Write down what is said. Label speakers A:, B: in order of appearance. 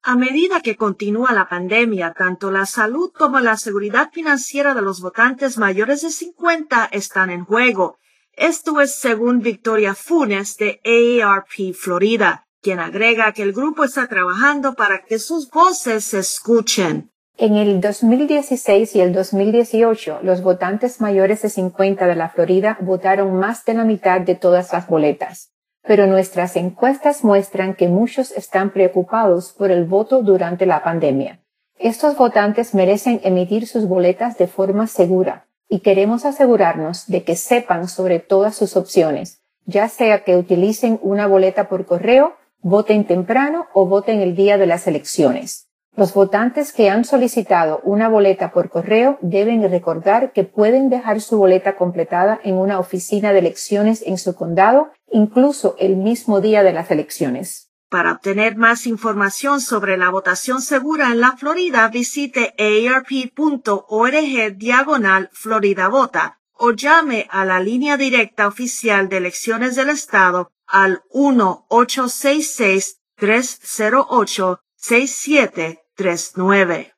A: A medida que continúa la pandemia, tanto la salud como la seguridad financiera de los votantes mayores de 50 están en juego. Esto es según Victoria Funes de AARP Florida, quien agrega que el grupo está trabajando para que sus voces se escuchen.
B: En el 2016 y el 2018, los votantes mayores de 50 de la Florida votaron más de la mitad de todas las boletas. Pero nuestras encuestas muestran que muchos están preocupados por el voto durante la pandemia. Estos votantes merecen emitir sus boletas de forma segura y queremos asegurarnos de que sepan sobre todas sus opciones, ya sea que utilicen una boleta por correo, voten temprano o voten el día de las elecciones. Los votantes que han solicitado una boleta por correo deben recordar que pueden dejar su boleta completada en una oficina de elecciones en su condado, incluso el mismo día de las elecciones.
A: Para obtener más información sobre la votación segura en la Florida, visite aarp.org/Florida Vota o llame a la línea directa oficial de elecciones del estado al 1-866-308-6739.